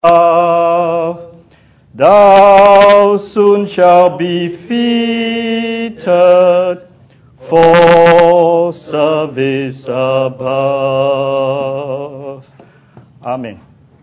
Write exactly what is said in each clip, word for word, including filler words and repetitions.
thou soon shalt be fitted for service above. Amen.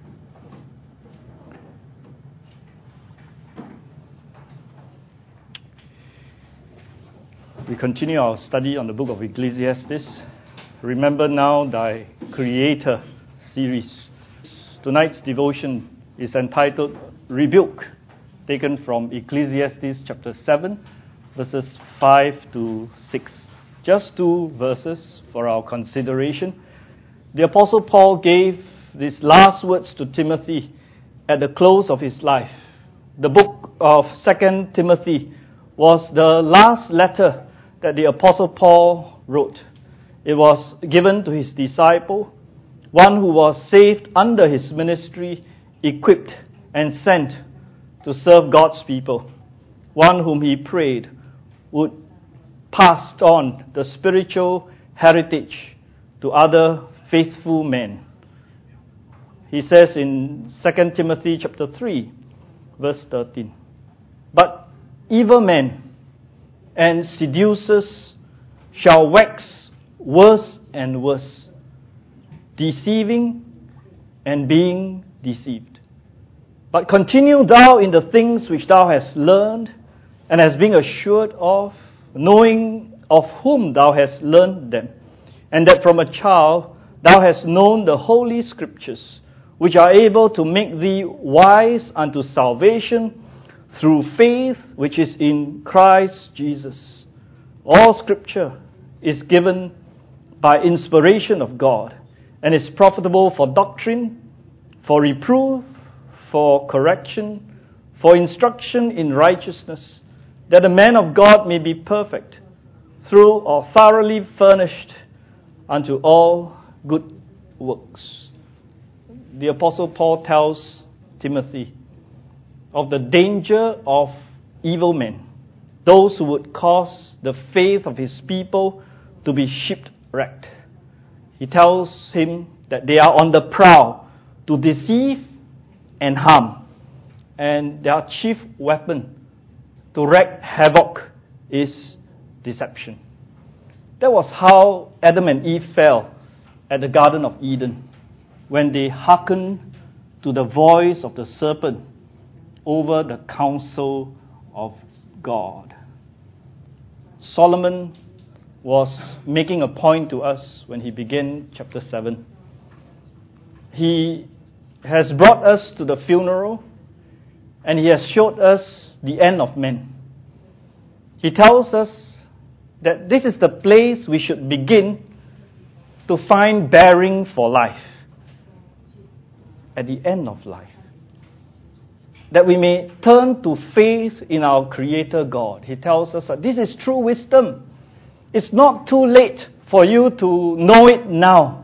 We continue our study on the book of Ecclesiastes. Remember Now Thy Creator series. Tonight's devotion is entitled Rebuke, taken from Ecclesiastes chapter seven, verses five to six. Just two verses for our consideration. The Apostle Paul gave these last words to Timothy at the close of his life. The book of Second Timothy was the last letter that the Apostle Paul wrote. It was given to his disciple, one who was saved under his ministry, equipped and sent to serve God's people, one whom he prayed would pass on the spiritual heritage to other faithful men. He says in Second Timothy chapter three, verse thirteen, "But evil men and seducers shall wax worse and worse, deceiving and being deceived. But continue thou in the things which thou hast learned and hast been assured of, knowing of whom thou hast learned them, and that from a child thou hast known the holy scriptures, which are able to make thee wise unto salvation through faith which is in Christ Jesus. All scripture is given by inspiration of God, and is profitable for doctrine, for reproof, for correction, for instruction in righteousness, that the man of God may be perfect, through or thoroughly furnished unto all good works." The Apostle Paul tells Timothy of the danger of evil men, those who would cause the faith of his people to be shipwrecked. He tells him that they are on the prowl to deceive and harm, and their chief weapon to wreak havoc is deception. That was how Adam and Eve fell at the Garden of Eden, when they hearkened to the voice of the serpent over the counsel of God. Solomon was making a point to us when he began chapter seven. He has brought us to the funeral, and he has showed us the end of men. He tells us that this is the place we should begin to find bearing for life, at the end of life, that we may turn to faith in our Creator God. He tells us that this is true wisdom. It's not too late for you to know it now.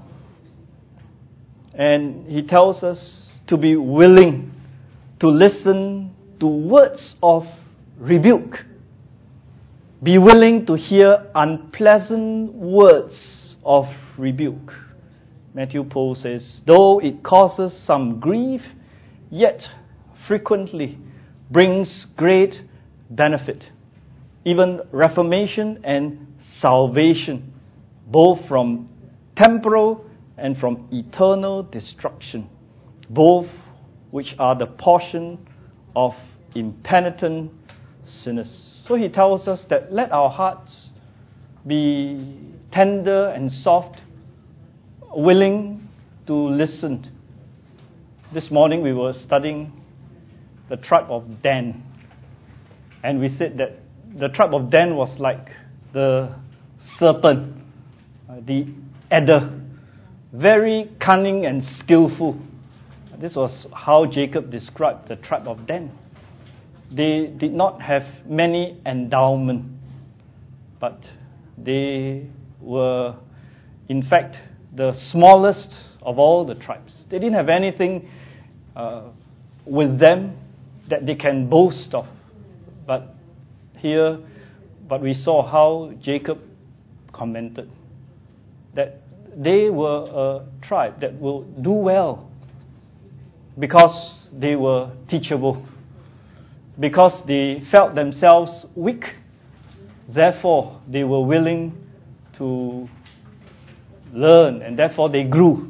And he tells us to be willing to listen to words of rebuke. Be willing to hear unpleasant words of rebuke. Matthew Poole says, "Though it causes some grief, yet frequently brings great benefit, even reformation and salvation, both from temporal and from eternal destruction, both which are the portion of impenitent sinners." So he tells us that let our hearts be tender and soft, willing to listen. This morning we were studying the tribe of Dan, and we said that the tribe of Dan was like the serpent, uh, the adder, very cunning and skillful. This was how Jacob described the tribe of Dan. They did not have many endowment, but they were, in fact, the smallest of all the tribes. They didn't have anything uh, with them that they can boast of. But here, but we saw how Jacob commented that they were a tribe that will do well because they were teachable. Because they felt themselves weak, therefore they were willing to learn, and therefore they grew.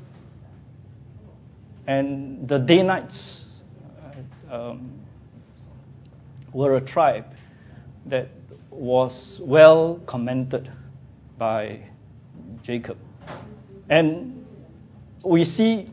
And the Danites um, were a tribe that was well commended by Jacob. And we see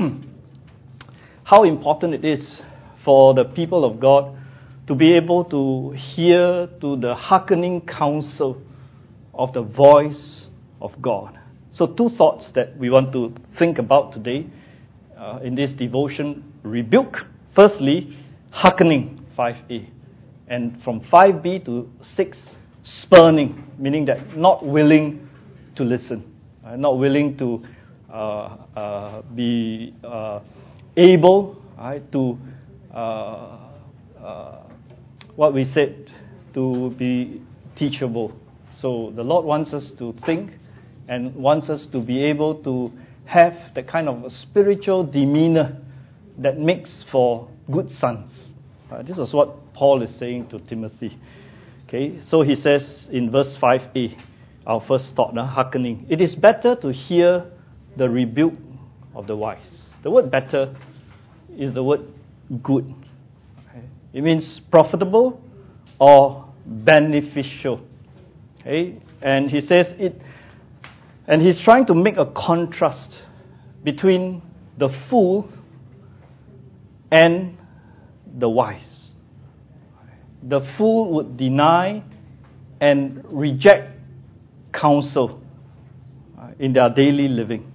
how important it is for the people of God to be able to hear to the hearkening counsel of the voice of God. So two thoughts that we want to think about today uh, in this devotion. Rebuke, firstly, hearkening, five A. And from five B to six, spurning, meaning that not willing to listen, uh, not willing to uh, uh, be uh, able right, to Uh, uh, what we said, to be teachable. So the Lord wants us to think and wants us to be able to have the kind of a spiritual demeanor that makes for good sons. Uh, this is what Paul is saying to Timothy. Okay, so he says in verse five A, our first thought, uh, hearkening. It is better to hear the rebuke of the wise. The word better is the word good. Okay. It means profitable or beneficial. Okay. And he says it, and he's trying to make a contrast between the fool and the wise. The fool would deny and reject counsel in their daily living.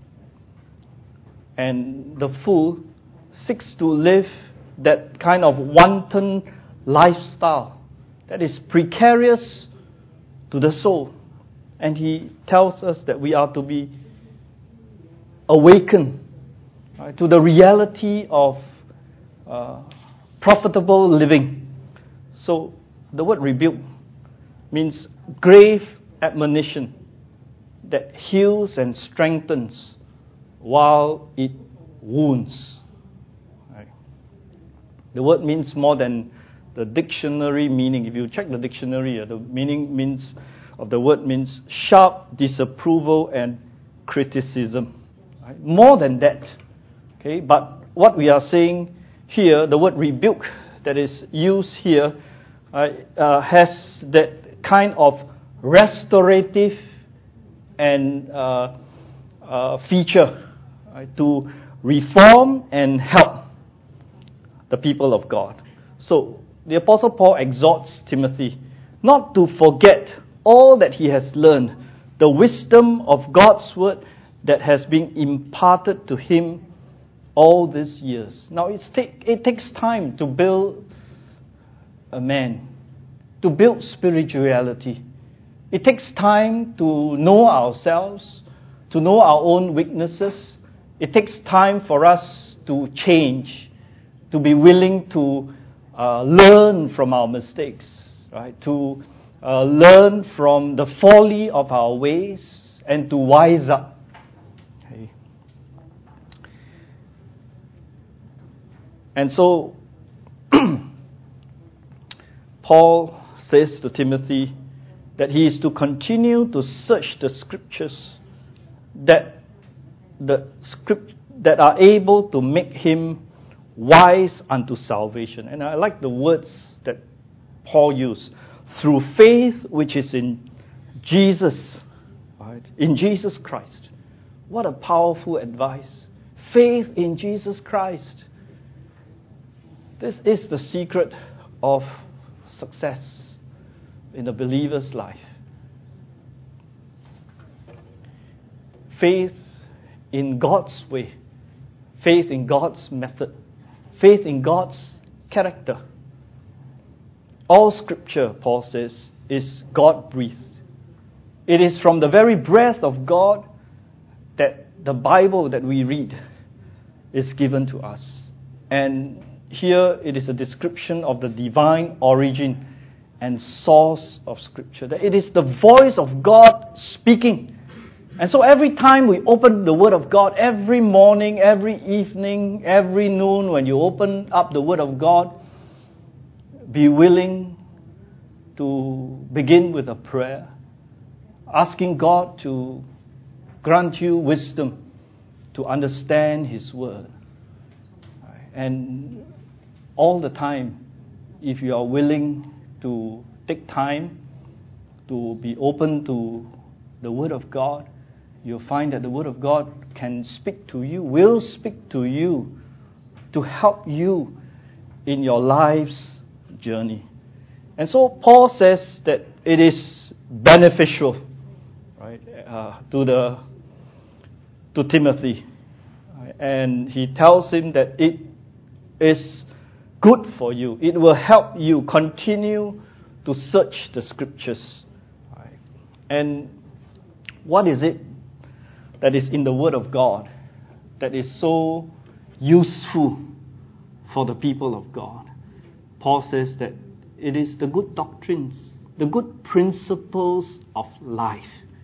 And the fool seeks to live that kind of wanton lifestyle that is precarious to the soul. And he tells us that we are to be awakened right, to the reality of uh, profitable living. So the word rebuke means grave admonition that heals and strengthens while it wounds. The word means more than the dictionary meaning. If you check the dictionary, the meaning means of the word means sharp disapproval and criticism. Right? More than that. Okay, but what we are saying here, the word rebuke that is used here, uh, uh, has that kind of restorative and uh, uh, feature right, to reform and help the people of God. So the Apostle Paul exhorts Timothy not to forget all that he has learned, the wisdom of God's word that has been imparted to him all these years. Now it's take, it takes time to build a man, to build spirituality. It takes time to know ourselves, to know our own weaknesses. It takes time for us to change, to be willing to uh, learn from our mistakes, right? To uh, learn from the folly of our ways and to wise up. Okay. And so, Paul says to Timothy that he is to continue to search the scriptures that the script that are able to make him wise unto salvation. And I like the words that Paul used. Through faith which is in Jesus, right? In Jesus Christ. What a powerful advice. Faith in Jesus Christ. This is the secret of success in the believer's life. Faith in God's way. Faith in God's method. Faith in God's character. All scripture, Paul says, is God-breathed. It is from the very breath of God that the Bible that we read is given to us. And here it is a description of the divine origin and source of scripture. That it is the voice of God speaking And so every time we open the Word of God, every morning, every evening, every noon, when you open up the Word of God, be willing to begin with a prayer, asking God to grant you wisdom to understand His Word. And all the time, if you are willing to take time to be open to the Word of God, you'll find that the Word of God can speak to you, will speak to you to help you in your life's journey. And so Paul says that it is beneficial, right, uh, to the to Timothy, and he tells him that it is good for you. It will help you continue to search the Scriptures. Right? And what is it that is in the Word of God that is so useful for the people of God? Paul says that it is the good doctrines, the good principles of life.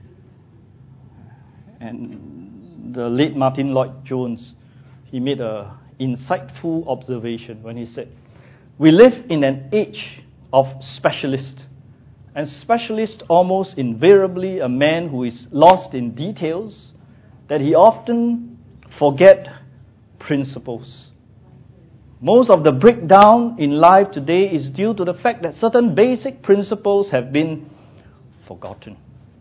And the late Martin Lloyd-Jones, he made an insightful observation when he said, we live in an age of specialists. And specialist almost invariably a man who is lost in details, that he often forget principles. Most of the breakdown in life today is due to the fact that certain basic principles have been forgotten.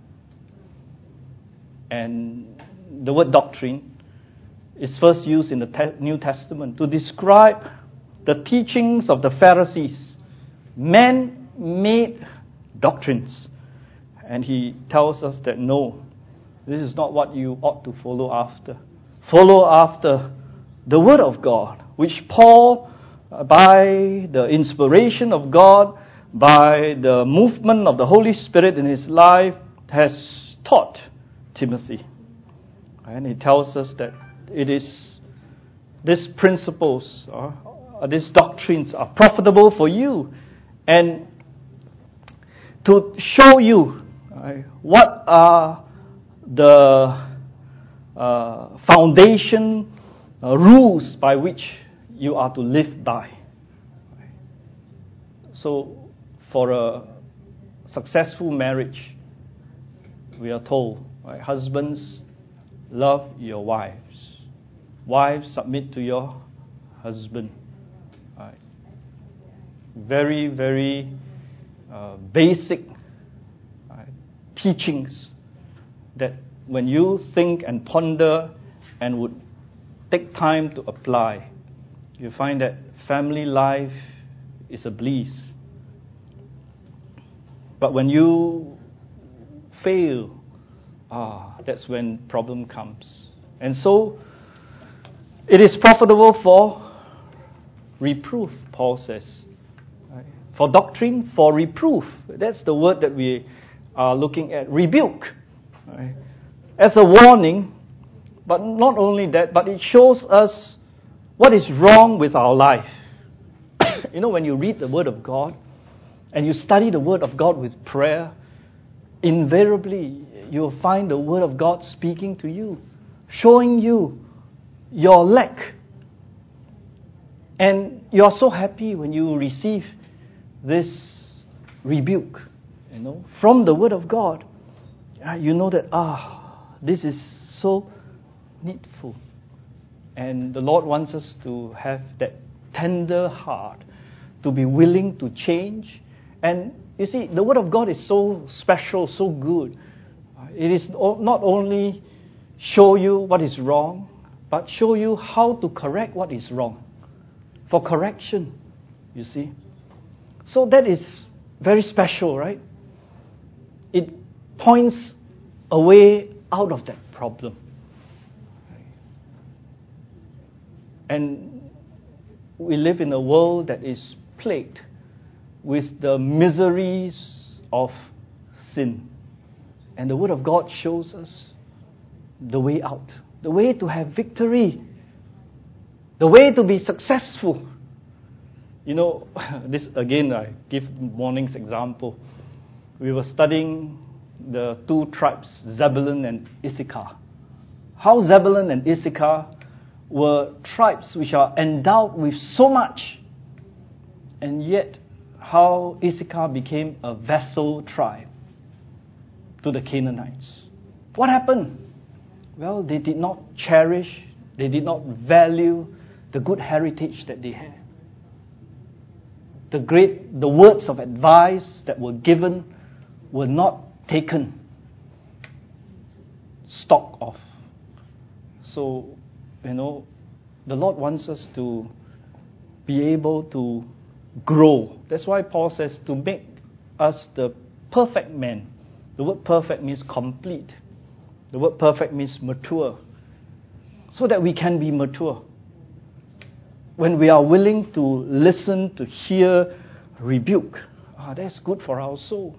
And the word doctrine is first used in the te- New Testament to describe the teachings of the Pharisees, man-made doctrines. And he tells us that no, this is not what you ought to follow after. Follow after the Word of God, which Paul, uh, by the inspiration of God, by the movement of the Holy Spirit in his life, has taught Timothy. And he tells us that it is these principles, uh, these doctrines are profitable for you, and to show you uh, what are the uh, foundation uh, rules by which you are to live by. So, for a successful marriage, we are told, right, husbands, love your wives. Wives, submit to your husband. Right. Very, very uh, basic right, teachings that when you think and ponder and would take time to apply, you find that family life is a bliss. But when you fail, ah, that's when problem comes. And so, it is profitable for reproof, Paul says. Right? For doctrine, for reproof. That's the word that we are looking at. Rebuke. Right? As a warning, but not only that, but it shows us what is wrong with our life. You know, when you read the Word of God, and you study the Word of God with prayer, invariably you'll find the Word of God speaking to you, showing you your lack. And you're so happy when you receive this rebuke, you know, from the Word of God. You know that, ah, this is so needful. And the Lord wants us to have that tender heart, to be willing to change. And you see, the Word of God is so special, so good. It is not only show you what is wrong, but show you how to correct what is wrong. For correction, you see. So that is very special, right? It points a way out of that problem. And we live in a world that is plagued with the miseries of sin. And the Word of God shows us the way out, the way to have victory, the way to be successful. You know, this again, I give morning's example. We were studying the two tribes, Zebulun and Issachar. How Zebulun and Issachar were tribes which are endowed with so much, and yet how Issachar became a vassal tribe to the Canaanites. What happened? Well, they did not cherish, they did not value the good heritage that they had. The great, the words of advice that were given were not taken stock of. So, you know, the Lord wants us to be able to grow. That's why Paul says to make us the perfect man. The word perfect means complete. The word perfect means mature. So that we can be mature. When we are willing to listen, to hear rebuke, ah, that's good for our soul.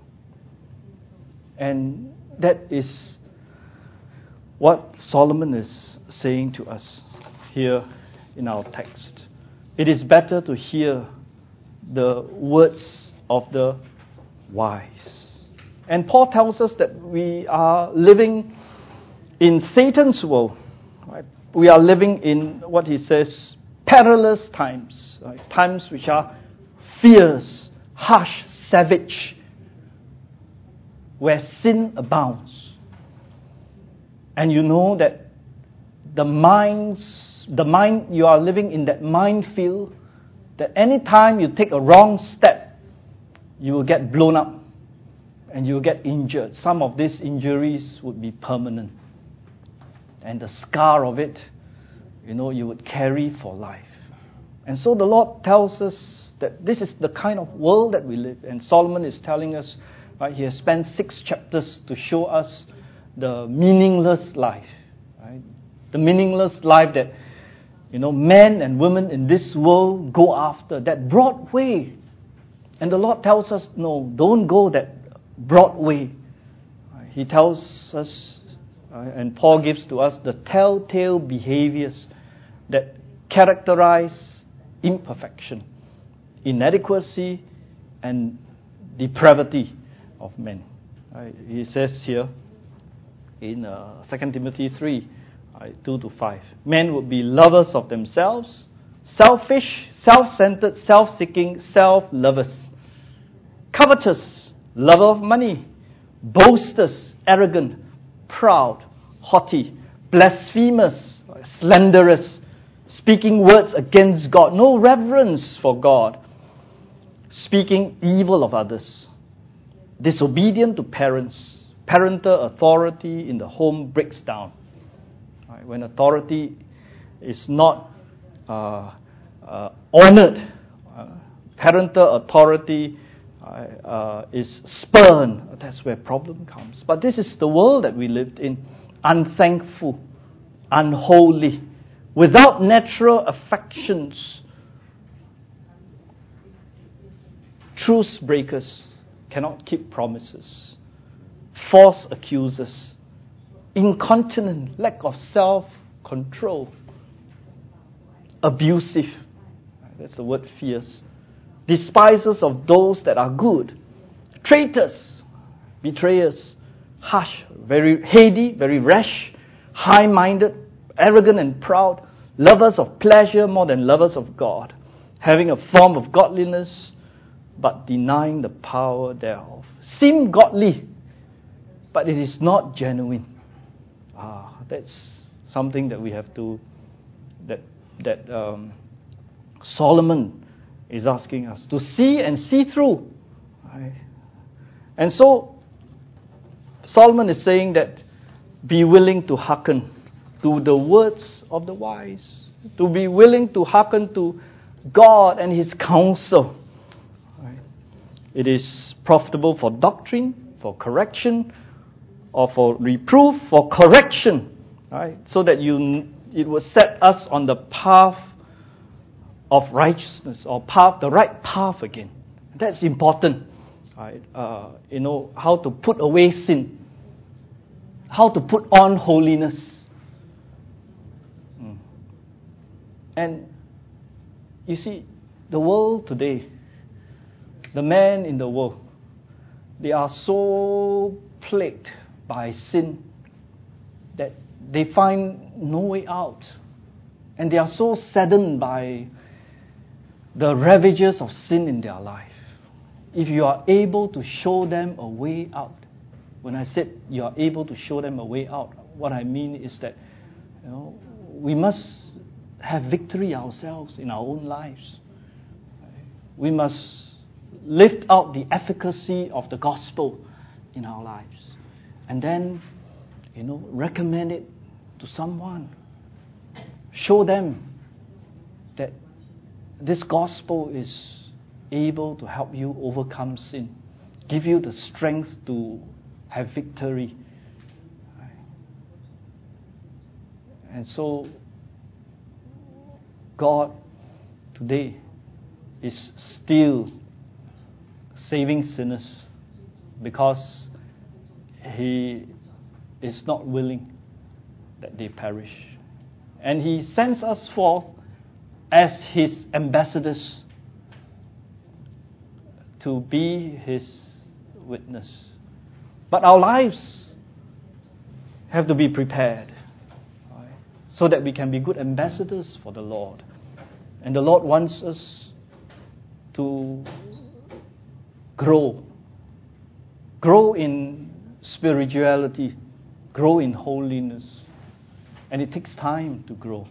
And that is what Solomon is saying to us here in our text. It is better to hear the words of the wise. And Paul tells us that we are living in Satan's world. Right? We are living in what he says, perilous times. Right? Times which are fierce, harsh, savage, where sin abounds. And you know that the minds, the mind, you are living in that minefield, that any time you take a wrong step, you will get blown up and you will get injured. Some of these injuries would be permanent. And the scar of it, you know, you would carry for life. And so the Lord tells us that this is the kind of world that we live. And Solomon is telling us, right, he has spent six chapters to show us the meaningless life. Right? The meaningless life that, you know, men and women in this world go after, that broad way. And the Lord tells us, no, don't go that broad way. He tells us, uh, and Paul gives to us the telltale behaviors that characterize imperfection, inadequacy, and depravity of men. Right? He says here in uh, Second Timothy three, right, two to five, men would be lovers of themselves, selfish, self-centered, self-seeking, self-lovers, covetous, lover of money, boasters, arrogant, proud, haughty, blasphemous, slanderous, speaking words against God, no reverence for God, speaking evil of others, disobedient to parents. Parental authority in the home breaks down. Right? When authority is not uh, uh, honored, uh, parental authority uh, uh, is spurned, that's where problem comes. But this is the world that we lived in, unthankful, unholy, without natural affections, truce breakers, cannot keep promises, false accusers, incontinent, lack of self-control, abusive, that's the word fierce, despisers of those that are good, traitors, betrayers, harsh, very heady, very rash, high-minded, arrogant and proud, lovers of pleasure more than lovers of God, having a form of godliness, but denying the power thereof. Seem godly, but it is not genuine. Ah, that's something that we have to, that that um, Solomon is asking us to see and see through. Right? And so, Solomon is saying that be willing to hearken to the words of the wise, to be willing to hearken to God and His counsel. Right? It is profitable for doctrine, for correction, or for reproof, for correction, right? So that you, it will set us on the path of righteousness, or path, the right path again. That's important, right? Uh, you know, how to put away sin, how to put on holiness. Mm. And you see, the world today, the men in the world, they are so plagued by sin that they find no way out. And they are so saddened by the ravages of sin in their life. If you are able to show them a way out, when I said you are able to show them a way out, what I mean is that, you know, we must have victory ourselves in our own lives. We must lift out the efficacy of the gospel in our lives. And then, you know, recommend it to someone. Show them that this gospel is able to help you overcome sin, give you the strength to have victory. And so, God today is still saving sinners because He is not willing that they perish. And He sends us forth as His ambassadors to be His witness. But our lives have to be prepared, right, so that we can be good ambassadors for the Lord. And the Lord wants us to grow. Grow in spirituality. Grow in holiness. And it takes time to grow.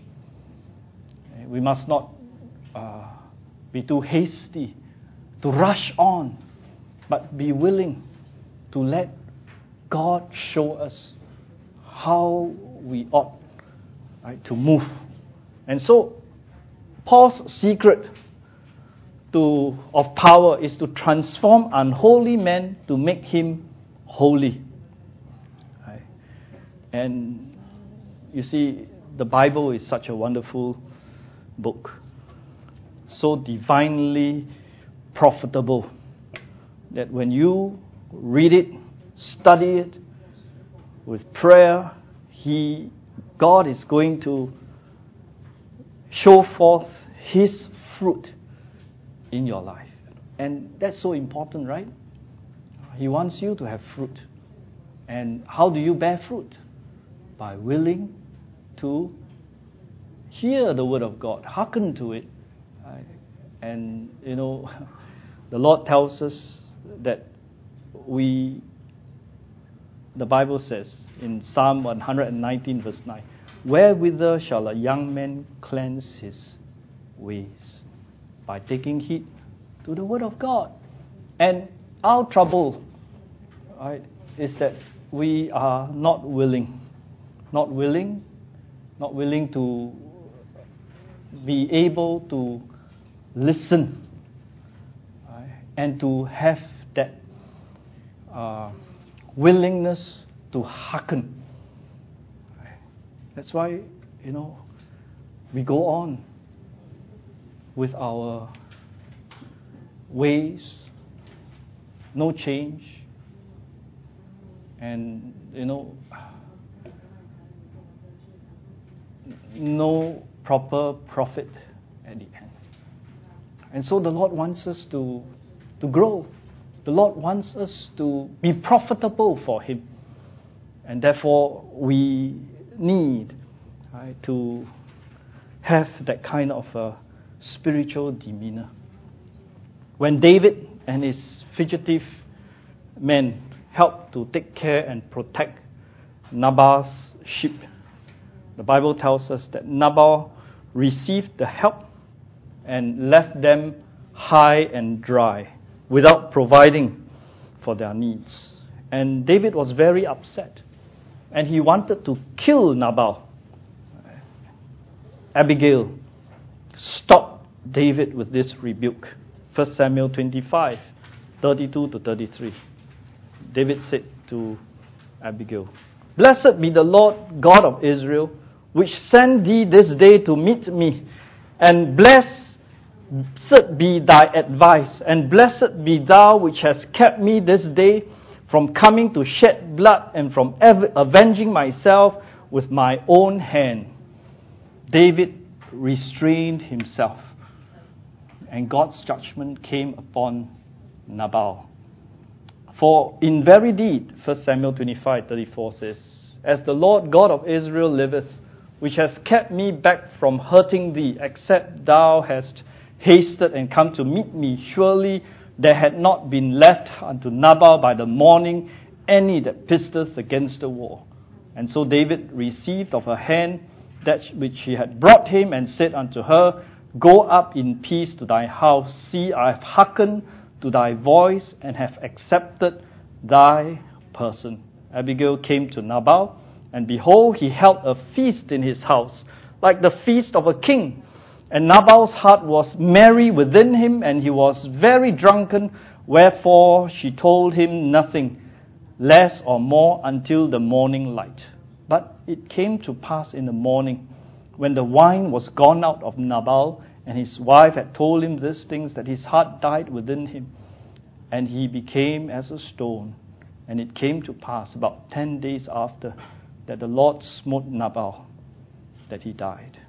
We must not uh, be too hasty to rush on, but be willing to let God show us how we ought, right, to move. And so, Paul's secret to of power is to transform unholy men to make him holy. Right? And you see, the Bible is such a wonderful book, so divinely profitable, that when you read it, study it with prayer, He, God is going to show forth His fruit in your life. And that's so important, right? He wants you to have fruit. And how do you bear fruit? By willing to hear the word of God, hearken to it. Right? And, you know, the Lord tells us that we, the Bible says in Psalm one nineteen verse nine, wherewithal shall a young man cleanse his ways? By taking heed to the word of God. And our trouble, right, is that we are not willing, not willing, not willing to be able to listen, right, and to have that uh, willingness to hearken. Right. That's why, you know, we go on with our ways, no change, and, you know, no proper profit at the end. And so the Lord wants us to, to grow. The Lord wants us to be profitable for Him. And therefore, we need, right, to have that kind of a spiritual demeanor. When David and his fugitive men helped to take care and protect Nabal's sheep, the Bible tells us that Nabal received the help and left them high and dry without providing for their needs. And David was very upset, and he wanted to kill Nabal. Abigail stopped David with this rebuke. First Samuel twenty-five, thirty-two to thirty-three. David said to Abigail, "Blessed be the Lord God of Israel, which sent thee this day to meet me, and blessed be thy advice, and blessed be thou which hast kept me this day from coming to shed blood and from ev- avenging myself with my own hand." David restrained himself, and God's judgment came upon Nabal For in very deed, First Samuel twenty-five thirty-four says, as the Lord God of Israel liveth, which has kept me back from hurting thee, except thou hast hasted and come to meet me, surely there had not been left unto Nabal by the morning any that pisteth against the wall. And so David received of her hand that which she had brought him, and said unto her, Go up in peace to thy house. See, I have hearkened to thy voice, and have accepted thy person. Abigail came to Nabal, and behold, he held a feast in his house, like the feast of a king. And Nabal's heart was merry within him, and he was very drunken, wherefore she told him nothing, less or more, until the morning light. But it came to pass in the morning, when the wine was gone out of Nabal, and his wife had told him these things, that his heart died within him, and he became as a stone. And it came to pass about ten days after, that the Lord smote Nabal, that he died.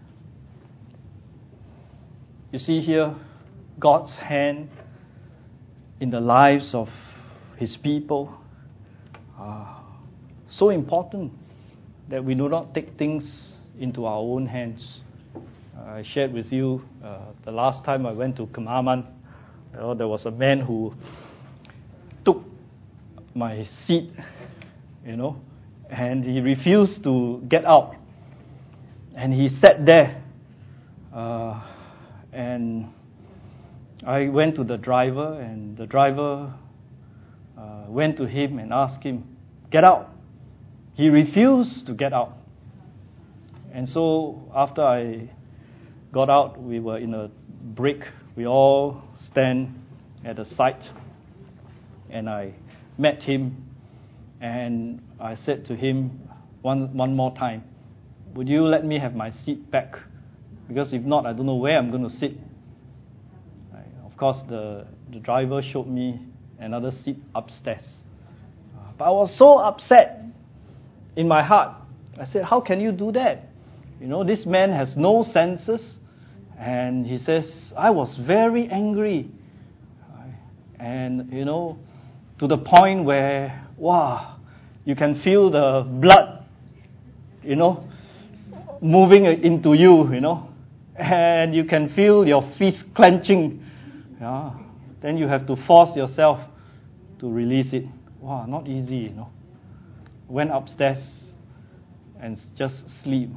You see here, God's hand in the lives of His people are so important that we do not take things into our own hands. Uh, I shared with you uh, the last time I went to Kemaman, you know, there was a man who took my seat, you know, and he refused to get out. And he sat there. Uh, and I went to the driver, and the driver uh, went to him and asked him, get out. He refused to get out. And so after I got out, we were in a break. We all stand at the site. And I met him, and I said to him one one more time, would you let me have my seat back? Because if not, I don't know where I'm going to sit. Right. Of course, the, the driver showed me another seat upstairs. Uh, but I was so upset in my heart. I said, how can you do that? You know, this man has no senses. And he says, I was very angry. Right. And, you know, to the point where, wow, you can feel the blood, you know, moving into you, you know, and you can feel your fist clenching. Yeah. Then you have to force yourself to release it. Wow, not easy, you know. Went upstairs and just sleep.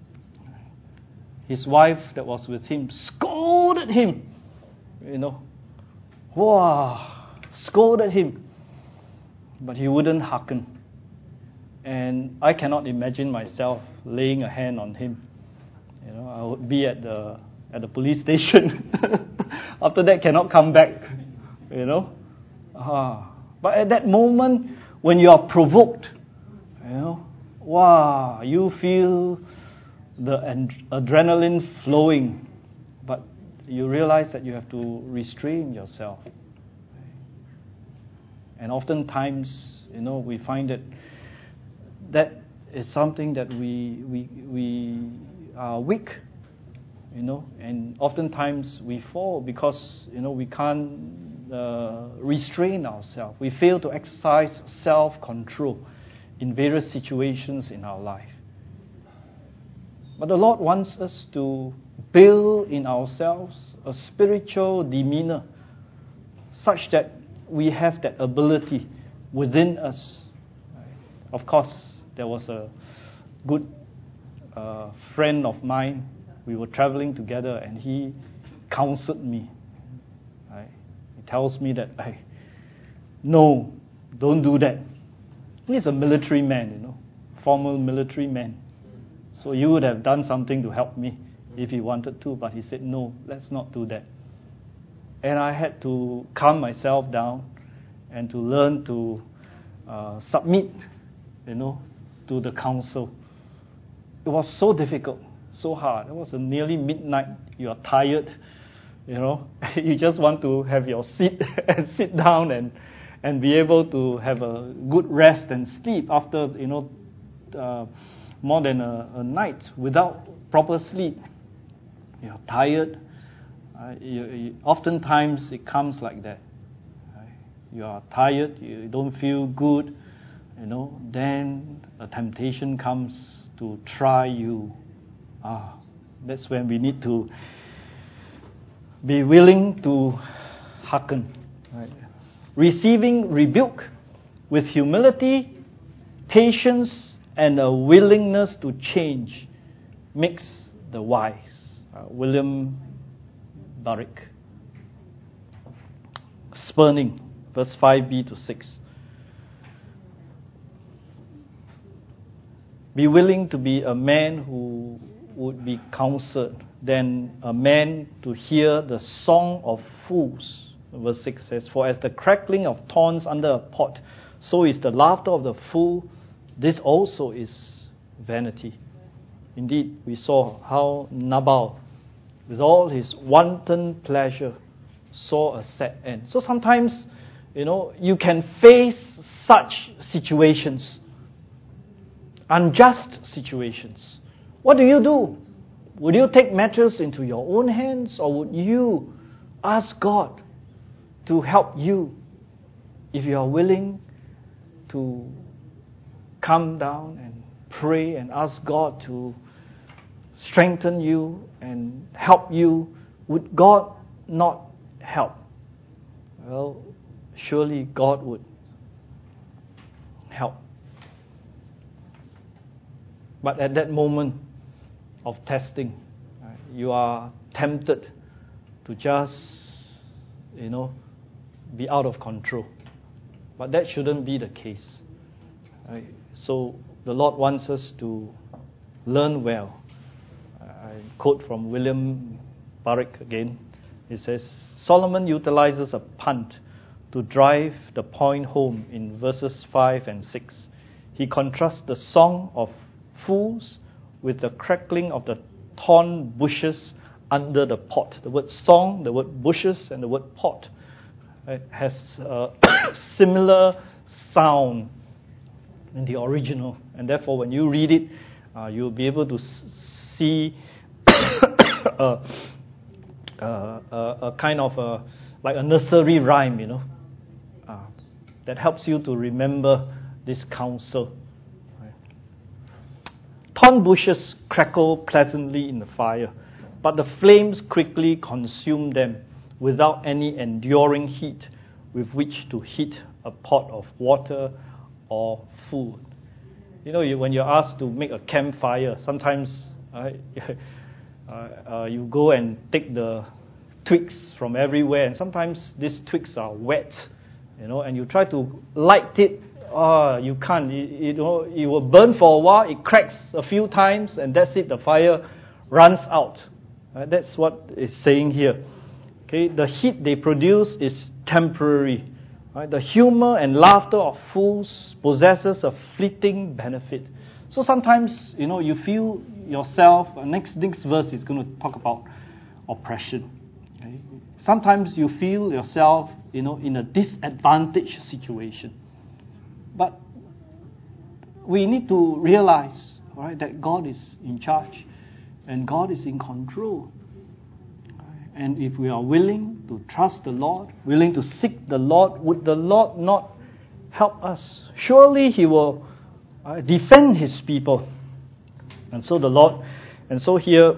His wife that was with him scolded him, you know. Wow, scolded him. But he wouldn't hearken. And I cannot imagine myself laying a hand on him. You know, I would be at the at the police station. After that, cannot come back. You know. Ah. But at that moment, when you are provoked, you know, wow, you feel the ad- adrenaline flowing, but you realize that you have to restrain yourself. And oftentimes, you know, we find that that is something that we we we are weak, you know, and oftentimes we fall because, you know, we can't uh, restrain ourselves. We fail to exercise self-control in various situations in our life. But the Lord wants us to build in ourselves a spiritual demeanor such that we have that ability within us. Of course, there was a good uh, friend of mine. We were traveling together, and he counseled me. Right? He tells me that, hey, no, don't do that. He's a military man, you know, former military man. So you would have done something to help me if he wanted to, but he said, no, let's not do that. And I had to calm myself down and to learn to uh, submit, you know, to the counsel. It was so difficult, so hard. It was nearly midnight. You are tired, you know. You just want to have your seat and sit down and and be able to have a good rest and sleep after, you know, uh, more than a, a night without proper sleep. You're tired. Uh, you, you, oftentimes it comes like that. Right? you are tired, you don't feel good, you know, then a temptation comes to try you. Ah, that's when we need to be willing to hearken. Right? Receiving rebuke with humility, patience, and a willingness to change makes the wise. Uh, William Barrick. Spurning, verse five b to six. Be willing to be a man who would be counseled than a man to hear the song of fools. Verse six says, for as the crackling of thorns under a pot, so is the laughter of the fool. This also is vanity. Indeed, we saw how Nabal, with all his wanton pleasure, saw a sad end. So sometimes, you know, you can face such situations, unjust situations. What do you do? Would you take matters into your own hands, or would you ask God to help you if you are willing to come down and pray and ask God to strengthen you and help you? Would God not help? Well, surely God would help. But at that moment of testing, right, you are tempted to just, you know, be out of control. But that shouldn't be the case. Right? So the Lord wants us to learn well. I quote from William Barrick again. He says, Solomon utilizes a punt to drive the point home in verses five and six. He contrasts the song of fools with the crackling of the thorn bushes under the pot. The word song, the word bushes, and the word pot, right, has a similar sound in the original, and therefore when you read it, uh, you'll be able to see a, a, a, a kind of a, like a nursery rhyme, you know, uh, that helps you to remember this counsel. Thorn bushes crackle pleasantly in the fire, but the flames quickly consume them without any enduring heat with which to heat a pot of water or food. You know, you, when you're asked to make a campfire, sometimes uh, uh, uh, you go and take the twigs from everywhere, and sometimes these twigs are wet, you know, and you try to light it. Oh, you can't. You, you know, it will burn for a while. It cracks a few times, and that's it. The fire runs out. Right? That's what it's saying here. Okay, the heat they produce is temporary. Right? The humor and laughter of fools possesses a fleeting benefit. So sometimes, you know, you feel yourself. Next next verse is going to talk about oppression. Okay? Sometimes you feel yourself, you know, in a disadvantaged situation. But we need to realize, all right, that God is in charge and God is in control. And if we are willing to trust the Lord, willing to seek the Lord, would the Lord not help us? Surely He will uh, defend His people. And so the Lord, and so here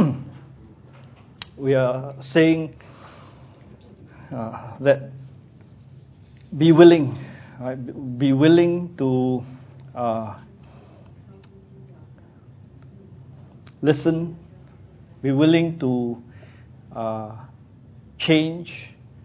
we are saying uh, that be willing. Right, be willing to uh, listen, be willing to uh, change.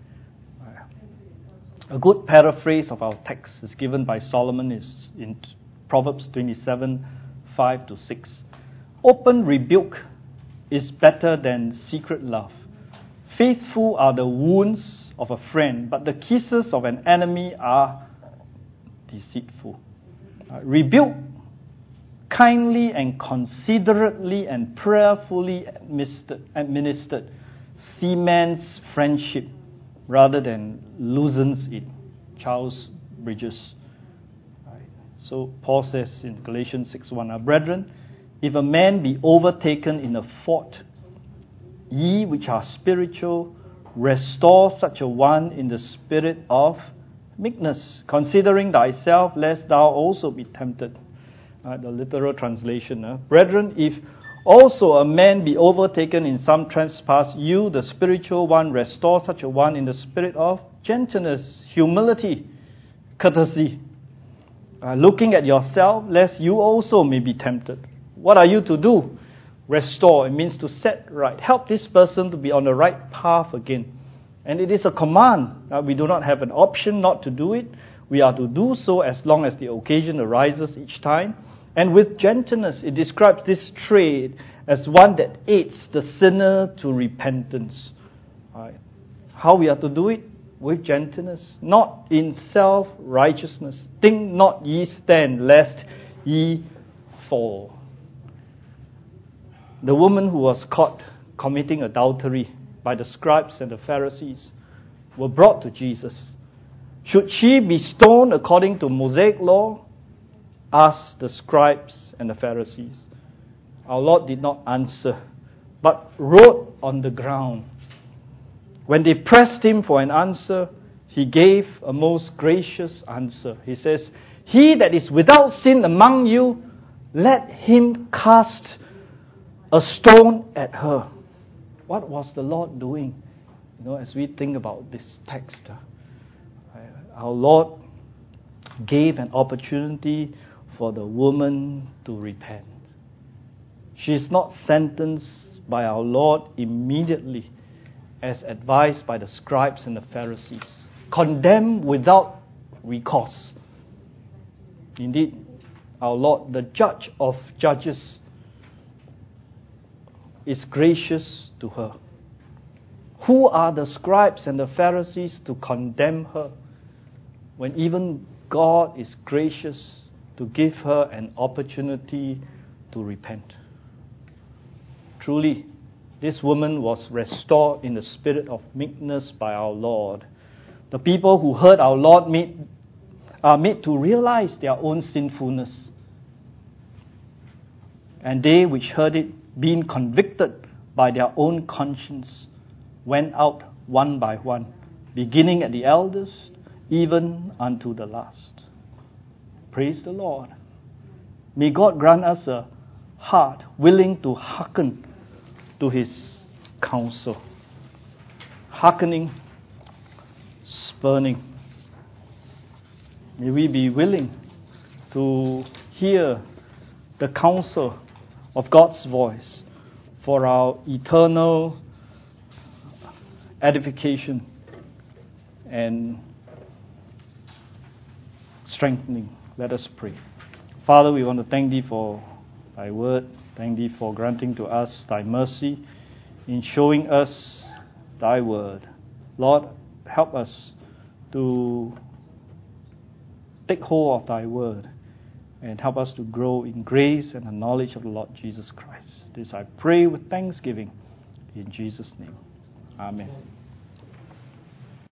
A good paraphrase of our text is given by Solomon is in Proverbs twenty-seven, five to six. Open rebuke is better than secret love. Faithful are the wounds of a friend, but the kisses of an enemy are deceitful. Uh, rebuke kindly and considerately and prayerfully administered, administered cements friendship rather than loosens it. Charles Bridges. Right. So Paul says in Galatians six one, our brethren, if a man be overtaken in a fault, ye which are spiritual, restore such a one in the spirit of meekness, considering thyself, lest thou also be tempted. Uh, the literal translation. Uh. Brethren, if also a man be overtaken in some trespass, you, the spiritual one, restore such a one in the spirit of gentleness, humility, courtesy, uh, looking at yourself, lest you also may be tempted. What are you to do? Restore. It means to set right. Help this person to be on the right path again. And it is a command. Uh, we do not have an option not to do it. We are to do so as long as the occasion arises each time. And with gentleness, it describes this trait as one that aids the sinner to repentance. Right. How we are to do it? With gentleness, not in self-righteousness. Think not ye stand, lest ye fall. The woman who was caught committing adultery by the scribes and the Pharisees were brought to Jesus. Should she be stoned according to Mosaic law? Asked the scribes and the Pharisees. Our Lord did not answer, but wrote on the ground. When they pressed him for an answer, he gave a most gracious answer. He says, he that is without sin among you, let him cast a stone at her. What was the Lord doing? You know, as we think about this text, our Lord gave an opportunity for the woman to repent. She is not sentenced by our Lord immediately, as advised by the scribes and the Pharisees. Condemned without recourse. Indeed, our Lord, the judge of judges, is gracious to her. Who are the scribes and the Pharisees to condemn her, when even God is gracious to give her an opportunity to repent? Truly, this woman was restored in the spirit of meekness by our Lord. The people who heard our Lord made, are made to realize their own sinfulness. And they which heard it, being convicted by their own conscience, went out one by one, beginning at the eldest, even unto the last. Praise the Lord. May God grant us a heart willing to hearken to His counsel. Hearkening, spurning. May we be willing to hear the counsel of God's voice for our eternal edification and strengthening. Let us pray. Father, we want to thank Thee for Thy word. Thank Thee for granting to us Thy mercy in showing us Thy word. Lord, help us to take hold of Thy word and help us to grow in grace and the knowledge of the Lord Jesus Christ. This I pray with thanksgiving in Jesus' name. Amen.